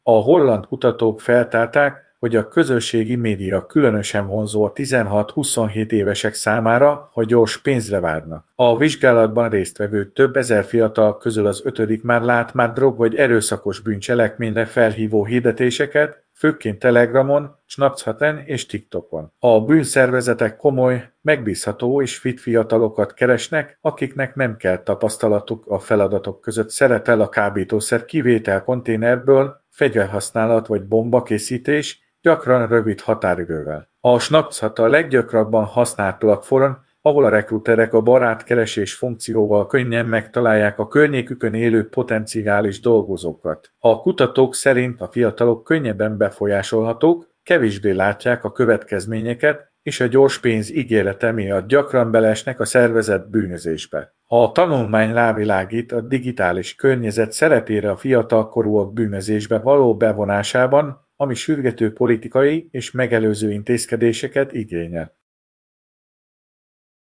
A holland kutatók feltárták, hogy a közösségi média különösen vonzó a 16-27 évesek számára, ha gyors pénzre vágynak. A vizsgálatban résztvevő több ezer fiatal közül az ötödik már lát drog vagy erőszakos bűncselekményre felhívó hirdetéseket, főként Telegramon, Snapchaten és TikTokon. A bűnszervezetek komoly, megbízható és fit fiatalokat keresnek, akiknek nem kell tapasztalatuk a feladatok között, szerepel a kábítószer kivétel konténerből, fegyverhasználat vagy bombakészítés, gyakran rövid határidővel. A Snapchat a leggyakrabban használt platform, ahol a rekruterek a barátkeresés funkcióval könnyen megtalálják a környékükön élő potenciális dolgozókat. A kutatók szerint a fiatalok könnyebben befolyásolhatók, kevésbé látják a következményeket, és a gyors pénz ígérete miatt gyakran beleesnek a szervezett bűnözésbe. A tanulmány rávilágít a digitális környezet szerepére a fiatalkorúak bűnözésbe való bevonásában, ami sürgető politikai és megelőző intézkedéseket igényel.